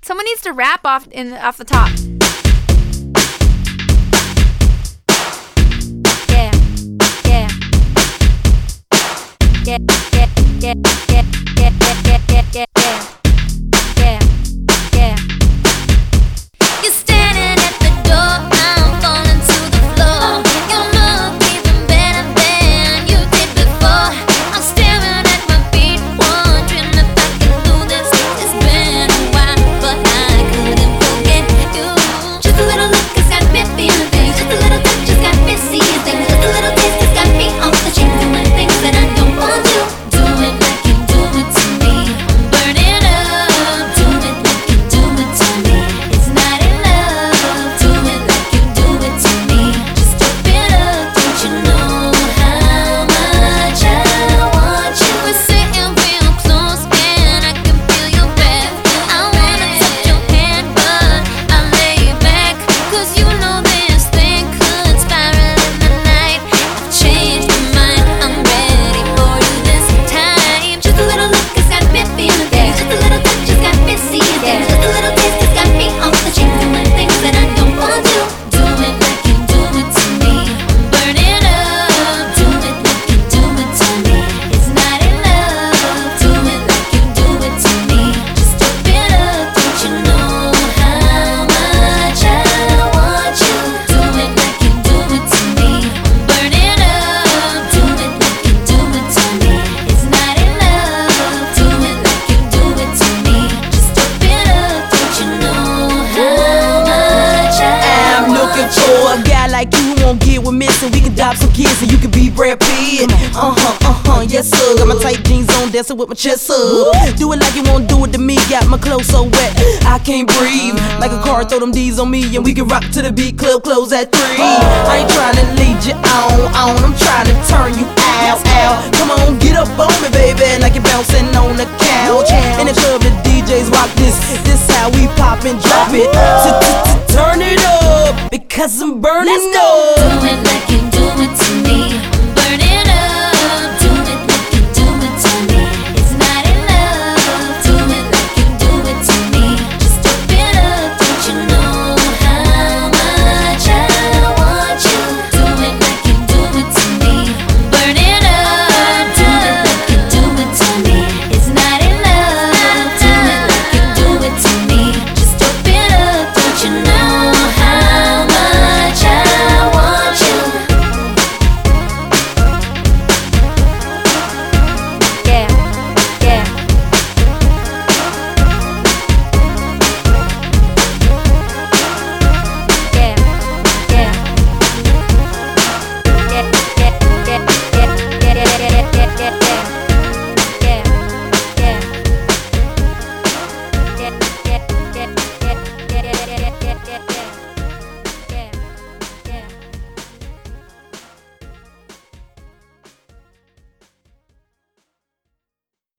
Someone needs to rap off the top. Yeah, yeah, yeah, yeah, yeah, yeah, yeah, yeah, yeah, yeah, yeah, yeah. You're standing at the door, I'm falling to the floor. You look even better than you did before. I'm staring at my feet, wondering if I can do this. It's been a while, but I couldn't forget you. Just a little look has got me feeling things. Just a little touch has got me seeing things. Just a little taste has got me off the chain, doing things that I don't want to. Do it like you do it to me. I'm burning up. Do it like you do it to me. It's not enough. Do it like you do it to me. Just open up. Don't you know how much I want you? We're sitting real close and I can feel your breath. I wanna touch your hand, but I lay back, 'cause you know this thing could spiral in the night. I've changed my mind, I'm ready for you this time. Just a little look has got me feeling things. Just a little touch has got me seeing things. Just a little taste has got me off the chain, doing things that I don't want to. Do it like you do it to me. I'm burning up. Do it like you do it to me. It's not enough. Do it like you do it to me. Just open up. Don't you know how much I want you? Do it like you do it to me. I'm burning up. Do it like you do it to me. It's not enough. Do it like you do it to me. Just open up. Don't you know how much I I'm looking want you? for a guy like you who won't get with me, so we can adopt some kids and you can be Brad Pitt. Yes sir. Got my tight jeans on, dancing with my chest up. Do it like you won't do it to me. Got my clothes so wet, I can't breathe. Like a car, throw them D's on me and we can rock to the beat. Club close at 3. I ain't trying to lead you on. I'm trying to turn you out. Come on, get up on me, baby, like you're bouncing on the couch. In the club, the DJs rock this. This how we pop and drop it. Turn it up, because I'm burning up.